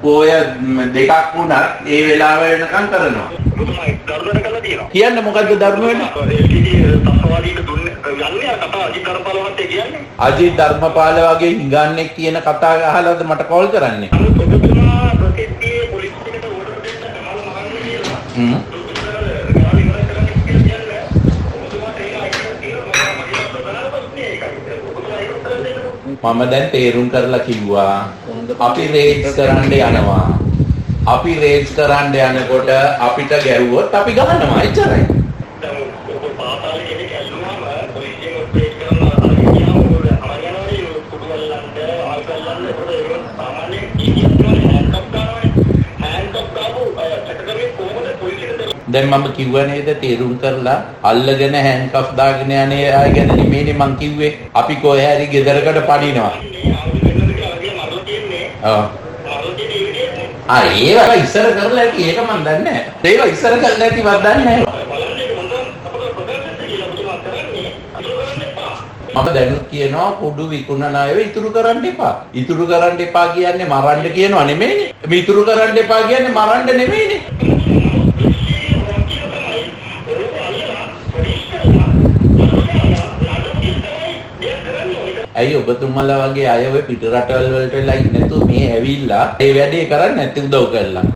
පොය දෙකක් වුණත් ඒ වෙලාව වෙනකම් කරනවා. ධර්මයට කළා තියෙනවා. කියන්නේ මොකද්ද ධර්ම වෙන? තත්ත්වවාදීට දුන්නේ යන්නේ කතා අජිත් ධර්මපාලවත් කියන්නේ. අජිත් ධර්මපාල වගේ හිඟන්නේ කියන කතා අහලාද මට කෝල් කරන්නේ? ඔබතුමා ප්‍රතිපේ පොලිස් එකට ඕඩර් දෙන්න කමල් මහන්නේ කියලා. මම දැන් තේරුම් කරලා කිව්වා අපි රේඩ්ස් කරන්න යනවා. අපි රේඩ්ස් කරන්න යනකොට අපිට ගැහුවොත් අපි ගහනවා එච්චරයි. දැන් ඔබ පාතාලේ කෙනෙක් ඇල්ලුවාම පොලිසියෙන් ඔපරේට් කරනවා අරියාම ආයනාවේ කුඩුවල්ලන්ට ආල්කල්ලන්ට ඒකට ඒක සාමාන්‍ය කීකියුනේ හෑන්ඩ්කප් ගන්නවානේ. හෑන්ඩ්කප් ගාපු චටකමේ කොහොමද පොලිසියට දැන් මම කිව්වා නේද තේරුම් කරලා අල්ලගෙන හෑන්ඩ්කප් දාගෙන යන්නේ ආය ගැන නෙමෙයිනේ මං කිව්වේ. අපි කොහේ හරි ගෙදරකට පනිනවා. ඒවා ඉස්සර කරලා ඇති ඒක මන් දන්නේ නැහැ. ඒවා ඉස්සර කරලා ඇති මන් දන්නේ නැහැ. මම දැන් කියනවා කුඩු විකුණන අයව ඉතුරු කරන්න එපා. ඉතුරු කරන්න එපා කියන්නේ මරන්න කියනවා නෙමෙයිනේ. මේ ඉතුරු කරන්න එපා කියන්නේ මරන්න නෙමෙයිනේ. ඇයි ඔබතුමලා වගේ අය ඔය පිට රටවල් වලට වෙලා ඉන්නේ නැතුව මේ ඇවිල්ලා ඒ වැඩේ කරන්නේ නැති උදව් කරලා